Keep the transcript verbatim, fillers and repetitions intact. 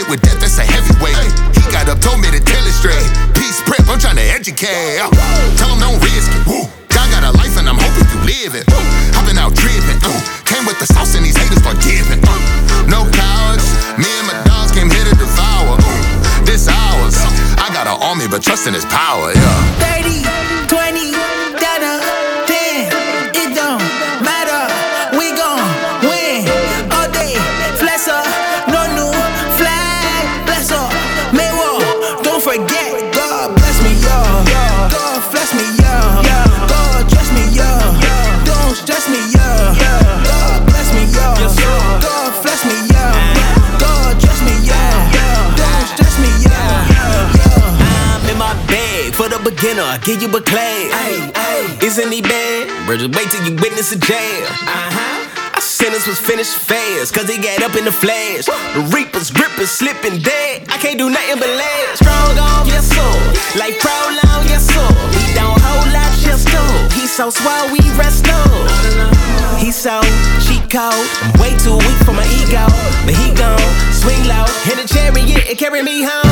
hit with death, that's a heavyweight. He got up, told me to tell it straight. Peace prep, I'm trying to educate. Tell him don't risk it. God got a life and I'm hoping you live it. I've been out dripping. Came with the sauce and these haters start giving. No cowards, me and my dogs came here to devour. This ours. I got an army, but trust in his power, yeah. thirty, twenty, data, ten. It don't matter. We gon' win all day. Flex up, no new flag. Bless up, Mayweather. Don't forget, God bless me, y'all. God bless me, y'all. God trust me, y'all. Don't stress me, y'all. God bless me, y'all. God bless me, y'all. God trust me, y'all. Don't stress me, y'all. I'm in my bag for the beginner, I give you a class. Ay, ay. Isn't he bad? Bro, just wait till you witness a jail. Uh-huh. Our sentence was finished fast, cause he got up in the flash. The reapers, grippers, slipping dead. I can't do nothing but last. Strong arm, yes sir. Like prolong, yes sir. He don't hold out, just go. He so swell, we rest up. He so cheat code. I'm way too weak for my ego, but he gon' swing low. In the chariot, it carry me home.